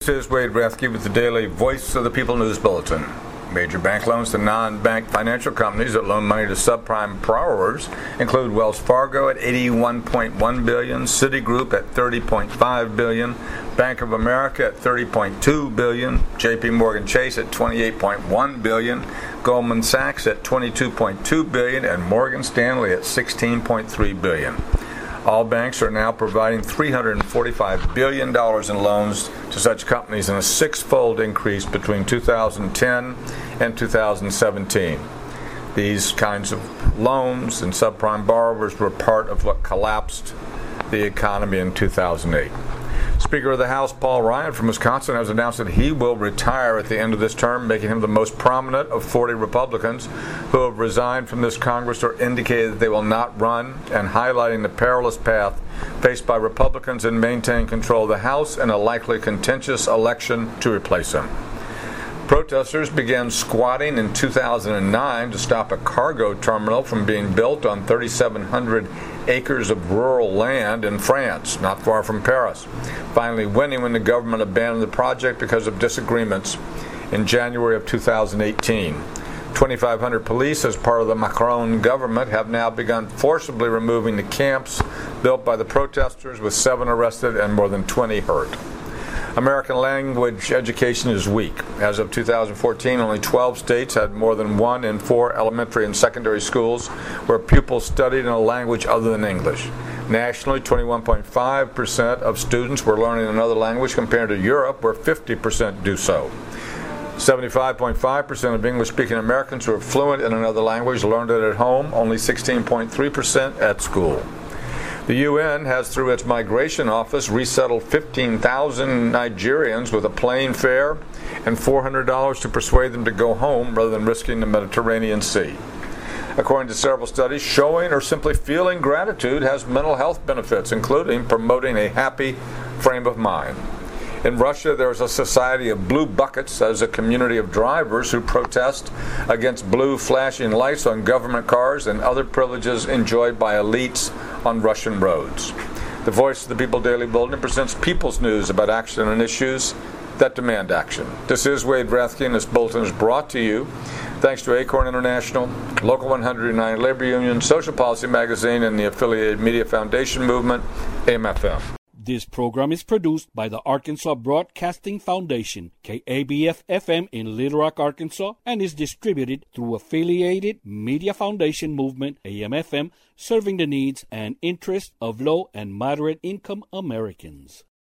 This is Wade Rathke with the daily Voice of the People News Bulletin. Major bank loans to non-bank financial companies that loan money to subprime borrowers include Wells Fargo at $81.1 billion, Citigroup at $30.5 billion, Bank of America at $30.2 billion, J.P. Morgan Chase at $28.1 billion, Goldman Sachs at $22.2 billion, and Morgan Stanley at $16.3 billion. All banks are now providing $345 billion in loans to such companies in a six-fold increase between 2010 and 2017. These kinds of loans and subprime borrowers were part of what collapsed the economy in 2008. Speaker of the House Paul Ryan from Wisconsin has announced that he will retire at the end of this term, making him the most prominent of 40 Republicans who have resigned from this Congress or indicated that they will not run, and highlighting the perilous path faced by Republicans in maintaining control of the House and a likely contentious election to replace him. Protesters began squatting in 2009 to stop a cargo terminal from being built on 3,700 acres of rural land in France, not far from Paris, finally winning when the government abandoned the project because of disagreements in January of 2018. 2,500 police, as part of the Macron government, have now begun forcibly removing the camps built by the protesters, with 7 arrested and more than 20 hurt. American language education is weak. As of 2014, only 12 states had more than 1 in 4 elementary and secondary schools where pupils studied in a language other than English. Nationally, 21.5% of students were learning another language compared to Europe, where 50% do so. 75.5% of English-speaking Americans who are fluent in another language learned it at home, only 16.3% at school. The UN has, through its migration office, resettled 15,000 Nigerians with a plane fare and $400 to persuade them to go home rather than risking the Mediterranean Sea. According to several studies, showing or simply feeling gratitude has mental health benefits, including promoting a happy frame of mind. In Russia, there is a society of blue buckets as a community of drivers who protest against blue flashing lights on government cars and other privileges enjoyed by elites on Russian roads. The Voice of the People Daily Bulletin presents people's news about action and issues that demand action. This is Wade Rathke, and this bulletin is brought to you thanks to Acorn International, Local 100 United Labor Union, Social Policy Magazine, and the affiliated Media Foundation Movement, AMFM. This program is produced by the Arkansas Broadcasting Foundation, KABF-FM in Little Rock, Arkansas, and is distributed through affiliated Media Foundation Movement, AMFM, serving the needs and interests of low and moderate income Americans.